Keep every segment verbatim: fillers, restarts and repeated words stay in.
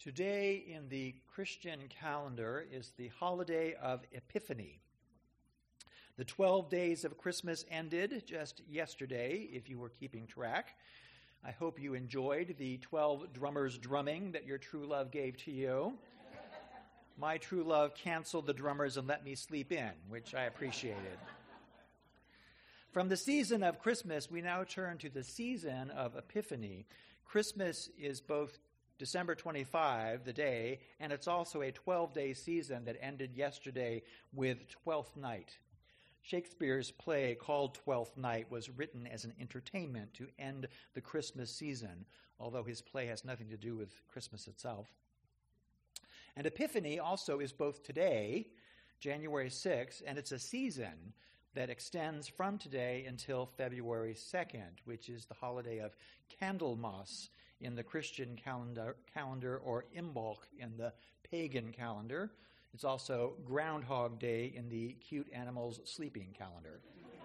Today in the Christian calendar is the holiday of Epiphany. The twelve days of Christmas ended just yesterday, if you were keeping track. I hope you enjoyed the twelve drummers drumming that your true love gave to you. My true love canceled the drummers and let me sleep in, which I appreciated. From the season of Christmas, we now turn to the season of Epiphany. Christmas is both December twenty-fifth, the day, and it's also a twelve-day season that ended yesterday with Twelfth Night. Shakespeare's play called Twelfth Night was written as an entertainment to end the Christmas season, although his play has nothing to do with Christmas itself. And Epiphany also is both today, January sixth, and it's a season that extends from today until February second, which is the holiday of Candlemas in the Christian calendar, calendar or Imbolc in the pagan calendar. It's also Groundhog Day in the cute animals sleeping calendar.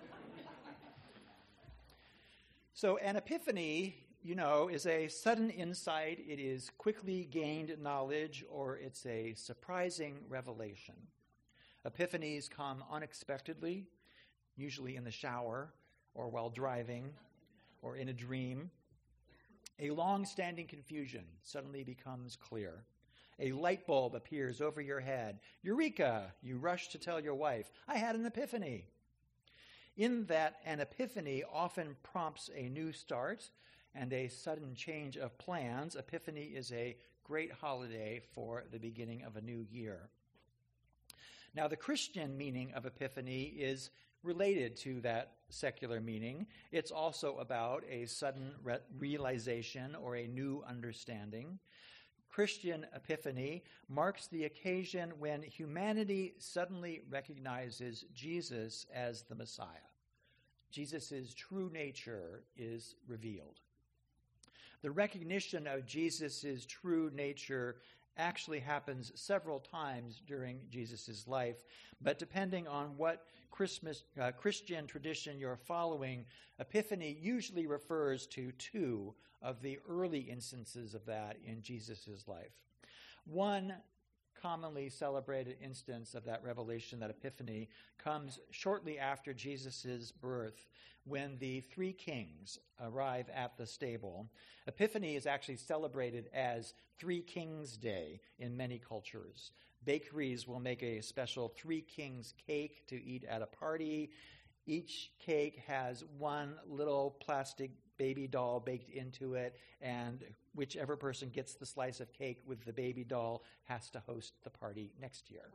So an epiphany, you know, is a sudden insight. It is quickly gained knowledge, or it's a surprising revelation. Epiphanies come unexpectedly, usually in the shower or while driving or in a dream. A long-standing confusion suddenly becomes clear. A light bulb appears over your head. Eureka! You rush to tell your wife, I had an epiphany. In that, an epiphany often prompts a new start and a sudden change of plans. Epiphany is a great holiday for the beginning of a new year. Now, the Christian meaning of epiphany is related to that secular meaning. It's also about a sudden re- realization or a new understanding. Christian Epiphany marks the occasion when humanity suddenly recognizes Jesus as the Messiah. Jesus' true nature is revealed. The recognition of Jesus' true nature actually happens several times during Jesus' life, but depending on what Christmas, uh, Christian tradition you're following, Epiphany usually refers to two of the early instances of that in Jesus' life. One commonly celebrated instance of that revelation, that Epiphany, comes shortly after Jesus' birth, when the three kings arrive at the stable. Epiphany is actually celebrated as Three Kings Day in many cultures. Bakeries will make a special Three Kings cake to eat at a party. Each cake has one little plastic baby doll baked into it, and whichever person gets the slice of cake with the baby doll has to host the party next year.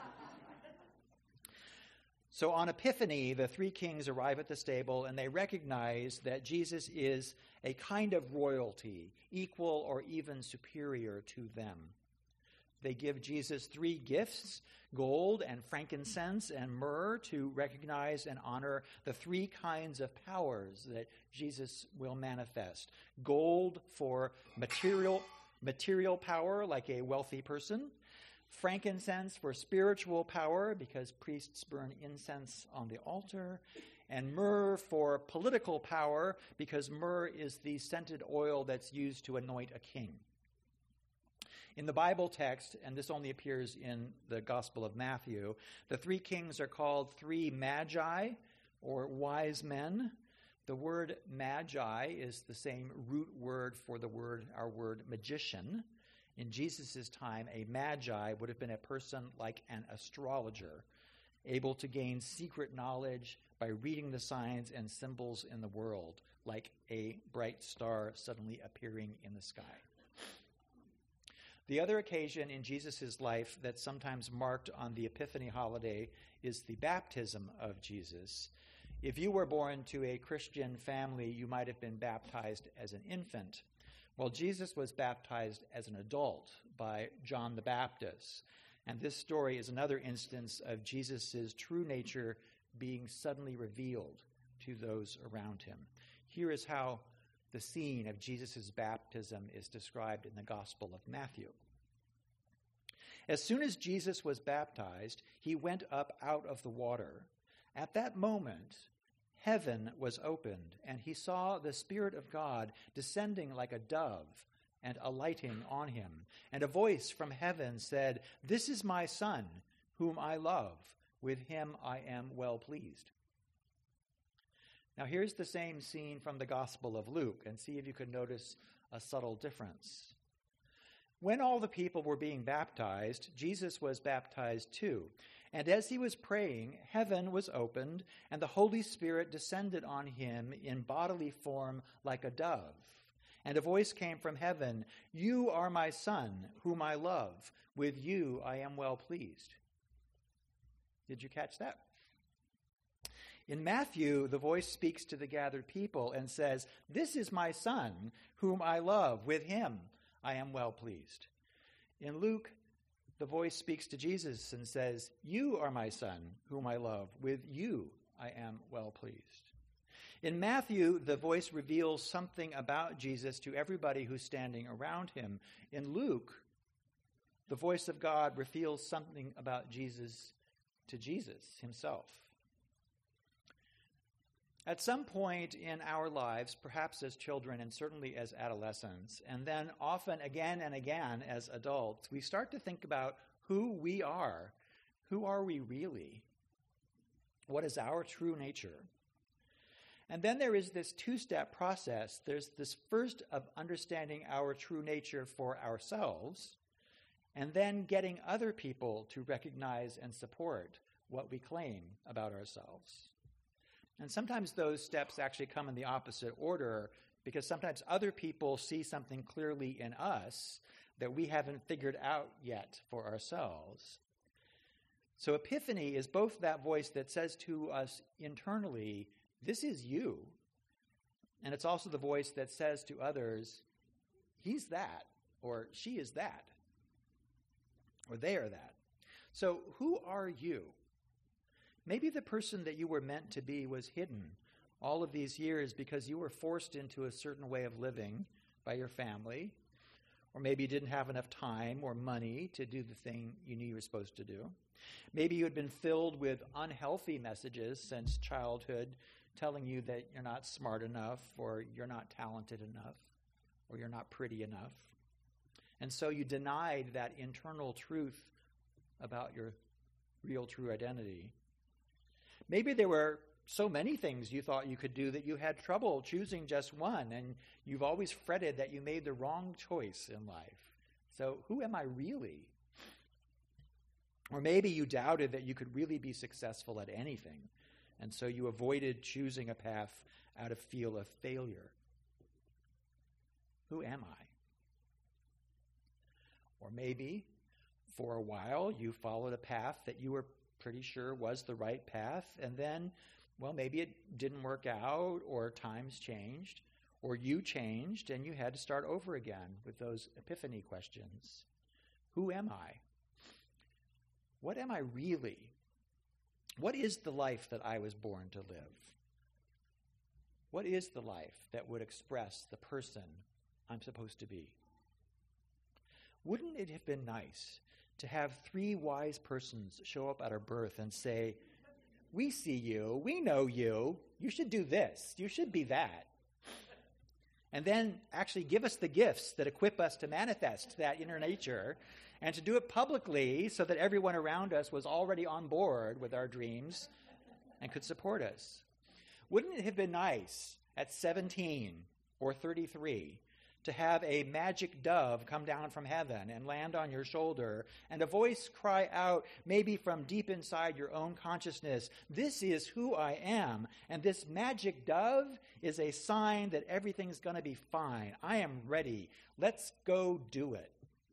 So on Epiphany, the three kings arrive at the stable, and they recognize that Jesus is a kind of royalty, equal or even superior to them. They give Jesus three gifts, gold and frankincense and myrrh, to recognize and honor the three kinds of powers that Jesus will manifest. Gold for material, material power, like a wealthy person. Frankincense for spiritual power, because priests burn incense on the altar. And myrrh for political power, because myrrh is the scented oil that's used to anoint a king. In the Bible text, and this only appears in the Gospel of Matthew, the three kings are called three magi, or wise men. The word magi is the same root word for the word, our word magician. In Jesus' time, a magi would have been a person like an astrologer, able to gain secret knowledge by reading the signs and symbols in the world, like a bright star suddenly appearing in the sky. The other occasion in Jesus' life that's sometimes marked on the Epiphany holiday is the baptism of Jesus. If you were born to a Christian family, you might have been baptized as an infant. Well, Jesus was baptized as an adult by John the Baptist. And this story is another instance of Jesus' true nature being suddenly revealed to those around him. Here is how the scene of Jesus' baptism is described in the Gospel of Matthew. As soon as Jesus was baptized, he went up out of the water. At that moment, heaven was opened, and he saw the Spirit of God descending like a dove and alighting on him. And a voice from heaven said, "This is my Son, whom I love. With him I am well pleased." Now here's the same scene from the Gospel of Luke, and see if you can notice a subtle difference. When all the people were being baptized, Jesus was baptized too. And as he was praying, heaven was opened, and the Holy Spirit descended on him in bodily form like a dove. And a voice came from heaven, "You are my Son, whom I love. With you I am well pleased." Did you catch that? In Matthew, the voice speaks to the gathered people and says, "This is my Son, whom I love. With him I am well pleased." In Luke, the voice speaks to Jesus and says, "You are my Son, whom I love. With you I am well pleased." In Matthew, the voice reveals something about Jesus to everybody who's standing around him. In Luke, the voice of God reveals something about Jesus to Jesus himself. At some point in our lives, perhaps as children and certainly as adolescents, and then often again and again as adults, we start to think about who we are. Who are we really? What is our true nature? And then there is this two-step process. There's this first of understanding our true nature for ourselves, and then getting other people to recognize and support what we claim about ourselves. And sometimes those steps actually come in the opposite order, because sometimes other people see something clearly in us that we haven't figured out yet for ourselves. So Epiphany is both that voice that says to us internally, "This is you," and it's also the voice that says to others, "He's that," or "She is that," or "They are that." So who are you? Maybe the person that you were meant to be was hidden all of these years because you were forced into a certain way of living by your family, or maybe you didn't have enough time or money to do the thing you knew you were supposed to do. Maybe you had been filled with unhealthy messages since childhood telling you that you're not smart enough, or you're not talented enough, or you're not pretty enough. And so you denied that internal truth about your real true identity. Maybe there were so many things you thought you could do that you had trouble choosing just one, and you've always fretted that you made the wrong choice in life. So who am I really? Or maybe you doubted that you could really be successful at anything, and so you avoided choosing a path out of fear of failure. Who am I? Or maybe for a while you followed a path that you were pretty sure was the right path, and then, well, maybe it didn't work out, or times changed, or you changed, and you had to start over again with those epiphany questions. Who am I? What am I really? What is the life that I was born to live? What is the life that would express the person I'm supposed to be? Wouldn't it have been nice to have three wise persons show up at our birth and say, "We see you, we know you, you should do this, you should be that," and then actually give us the gifts that equip us to manifest that inner nature, and to do it publicly so that everyone around us was already on board with our dreams and could support us? Wouldn't it have been nice at seventeen or thirty-three to have a magic dove come down from heaven and land on your shoulder, and a voice cry out, maybe from deep inside your own consciousness, "This is who I am, and this magic dove is a sign that everything's going to be fine. I am ready. Let's go do it."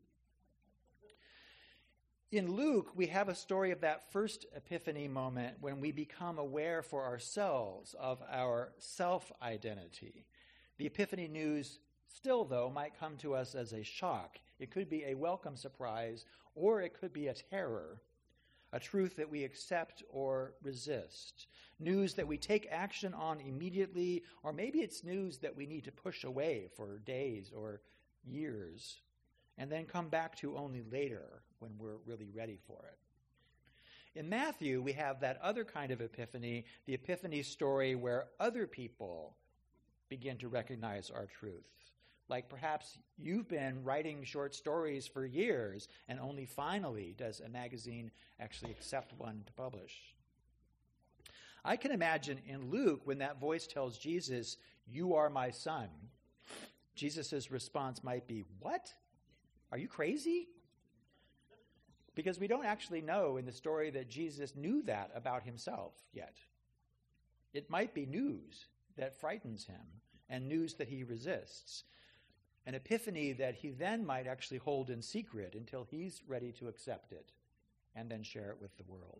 In Luke, we have a story of that first epiphany moment when we become aware for ourselves of our self-identity. The epiphany news still, though, might come to us as a shock. It could be a welcome surprise, or it could be a terror, a truth that we accept or resist, news that we take action on immediately, or maybe it's news that we need to push away for days or years, and then come back to only later when we're really ready for it. In Matthew, we have that other kind of epiphany, the epiphany story where other people begin to recognize our truth, Like perhaps you've been writing short stories for years, and only finally does a magazine actually accept one to publish. I can imagine in Luke when that voice tells Jesus, "You are my son," Jesus' response might be, "What? Are you crazy?" Because we don't actually know in the story that Jesus knew that about himself yet. It might be news that frightens him and news that he resists. An epiphany that he then might actually hold in secret until he's ready to accept it and then share it with the world.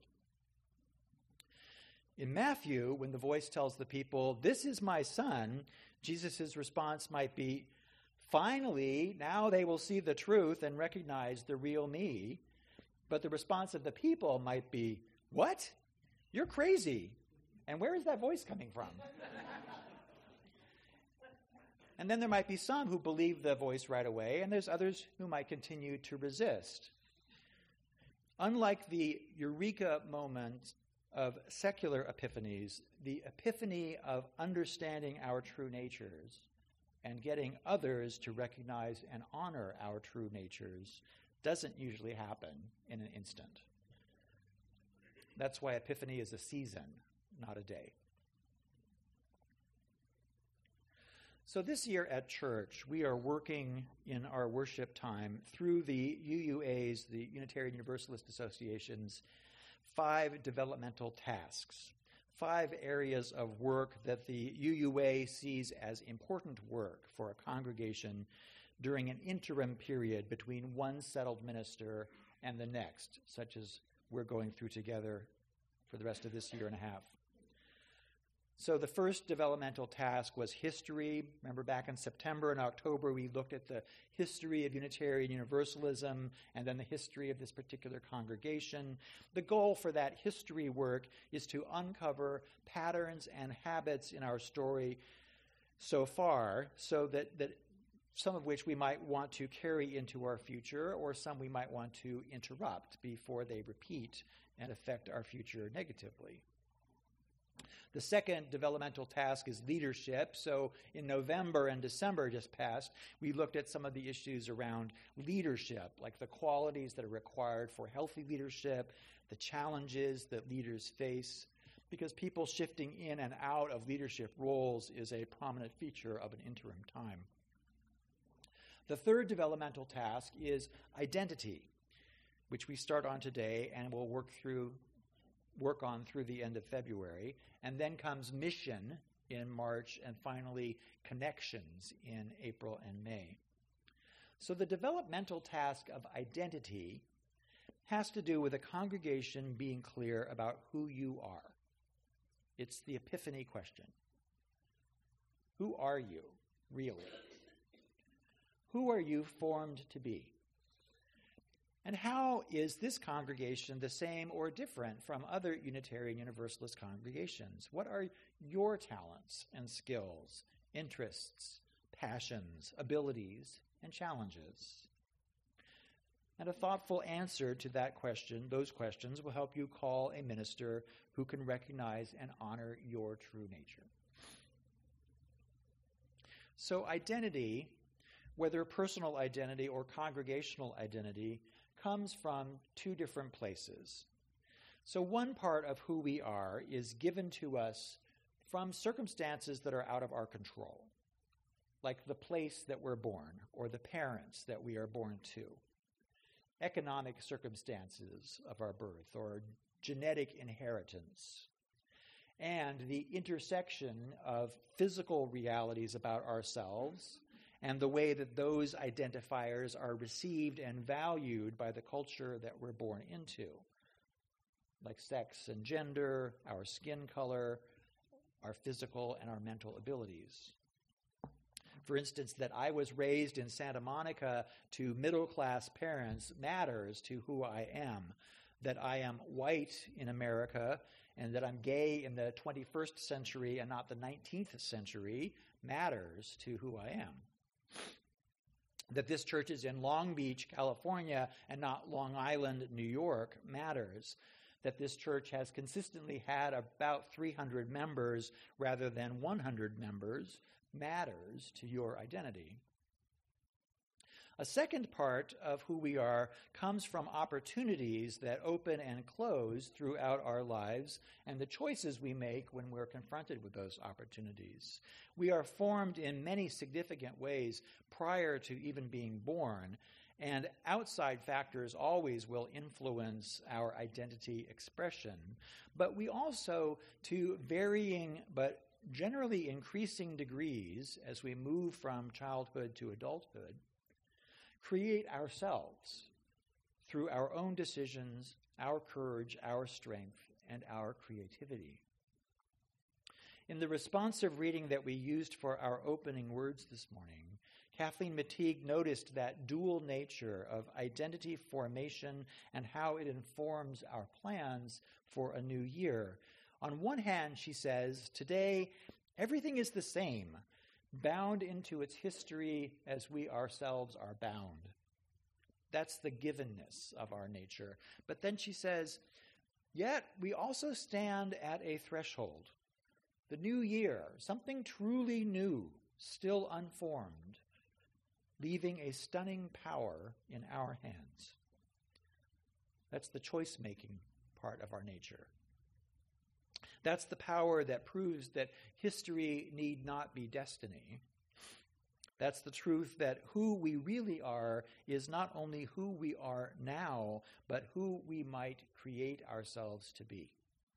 In Matthew, when the voice tells the people, "This is my son," Jesus' response might be, "Finally, now they will see the truth and recognize the real me." But the response of the people might be, "What? You're crazy. And where is that voice coming from?" And then there might be some who believe the voice right away, and there's others who might continue to resist. Unlike the eureka moment of secular epiphanies, the epiphany of understanding our true natures and getting others to recognize and honor our true natures doesn't usually happen in an instant. That's why Epiphany is a season, not a day. So this year at church, we are working in our worship time through the U U A's, the Unitarian Universalist Association's, five developmental tasks, five areas of work that the U U A sees as important work for a congregation during an interim period between one settled minister and the next, such as we're going through together for the rest of this year and a half. So the first developmental task was history. Remember back in September and October, we looked at the history of Unitarian Universalism and then the history of this particular congregation. The goal for that history work is to uncover patterns and habits in our story so far, so that, that some of which we might want to carry into our future, or some we might want to interrupt before they repeat and affect our future negatively. The second developmental task is leadership. So in November and December just passed, we looked at some of the issues around leadership, like the qualities that are required for healthy leadership, the challenges that leaders face, because people shifting in and out of leadership roles is a prominent feature of an interim time. The third developmental task is identity, which we start on today and will work through work on through the end of February, and then comes mission in March, and finally connections in April and May. So the developmental task of identity has to do with a congregation being clear about who you are. It's the epiphany question. Who are you, really? Who are you formed to be? And how is this congregation the same or different from other Unitarian Universalist congregations? What are your talents and skills, interests, passions, abilities, and challenges? And a thoughtful answer to that question, those questions, will help you call a minister who can recognize and honor your true nature. So identity, whether personal identity or congregational identity, comes from two different places. So one part of who we are is given to us from circumstances that are out of our control, like the place that we're born or the parents that we are born to, economic circumstances of our birth or genetic inheritance, and the intersection of physical realities about ourselves and the way that those identifiers are received and valued by the culture that we're born into, like sex and gender, our skin color, our physical and our mental abilities. For instance, that I was raised in Santa Monica to middle-class parents matters to who I am. That I am white in America and that I'm gay in the twenty-first century and not the nineteenth century matters to who I am. That this church is in Long Beach, California, and not Long Island, New York, matters. That this church has consistently had about three hundred members rather than one hundred members matters to your identity. A second part of who we are comes from opportunities that open and close throughout our lives and the choices we make when we're confronted with those opportunities. We are formed in many significant ways prior to even being born, and outside factors always will influence our identity expression. But we also, to varying but generally increasing degrees as we move from childhood to adulthood, create ourselves through our own decisions, our courage, our strength, and our creativity. In the responsive reading that we used for our opening words this morning, Kathleen Mateague noticed that dual nature of identity formation and how it informs our plans for a new year. On one hand, she says, today, everything is the same, bound into its history as we ourselves are bound. That's the givenness of our nature. But then she says, yet we also stand at a threshold. The new year, something truly new, still unformed, leaving a stunning power in our hands. That's the choice-making part of our nature. That's the power that proves that history need not be destiny. That's the truth that who we really are is not only who we are now, but who we might create ourselves to be.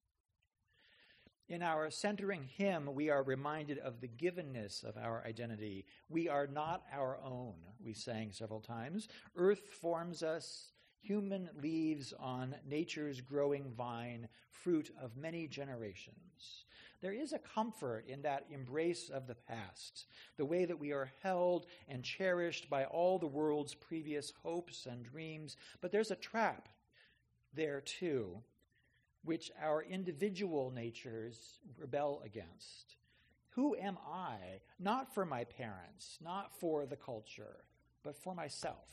In our centering hymn, we are reminded of the givenness of our identity. We are not our own, we sang several times. Earth forms us, human leaves on nature's growing vine, fruit of many generations. There is a comfort in that embrace of the past, the way that we are held and cherished by all the world's previous hopes and dreams, but there's a trap there too, which our individual natures rebel against. Who am I? Not for my parents, not for the culture, but for myself.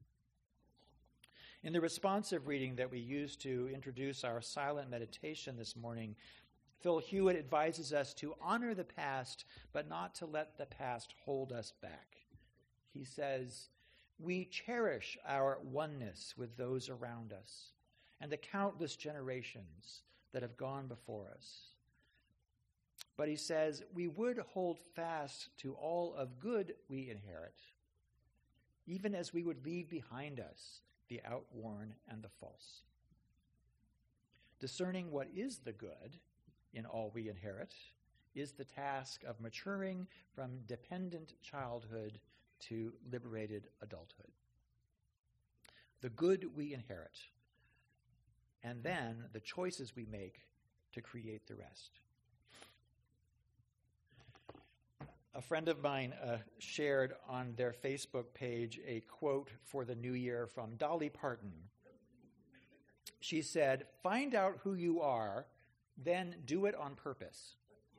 In the responsive reading that we used to introduce our silent meditation this morning, Phil Hewitt advises us to honor the past, but not to let the past hold us back. He says, we cherish our oneness with those around us and the countless generations that have gone before us. But he says, we would hold fast to all of good we inherit, even as we would leave behind us the outworn and the false. Discerning what is the good in all we inherit is the task of maturing from dependent childhood to liberated adulthood. The good we inherit, and then the choices we make to create the rest. A friend of mine uh, shared on their Facebook page a quote for the new year from Dolly Parton. She said, "Find out who you are, then do it on purpose."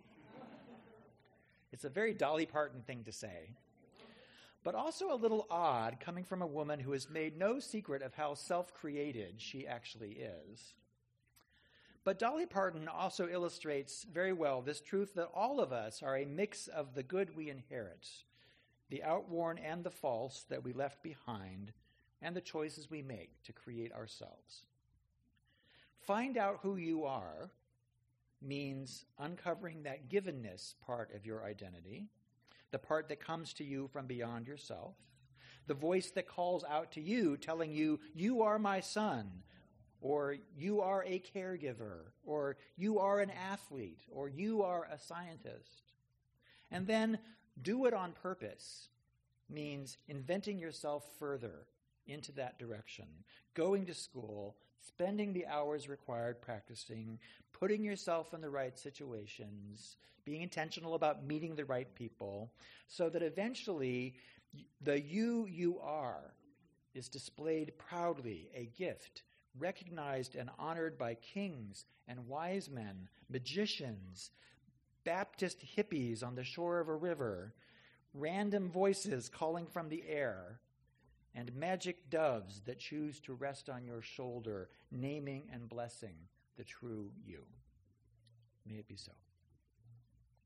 It's a very Dolly Parton thing to say, but also a little odd coming from a woman who has made no secret of how self-created she actually is. But Dolly Parton also illustrates very well this truth that all of us are a mix of the good we inherit, the outworn and the false that we left behind, and the choices we make to create ourselves. Find out who you are means uncovering that givenness part of your identity, the part that comes to you from beyond yourself, the voice that calls out to you, telling you, you are my son, or you are a caregiver, or you are an athlete, or you are a scientist. And then do it on purpose means inventing yourself further into that direction, going to school, spending the hours required practicing, putting yourself in the right situations, being intentional about meeting the right people, so that eventually the you you are is displayed proudly, a gift, recognized and honored by kings and wise men, magicians, Baptist hippies on the shore of a river, random voices calling from the air, and magic doves that choose to rest on your shoulder, naming and blessing the true you. May it be so.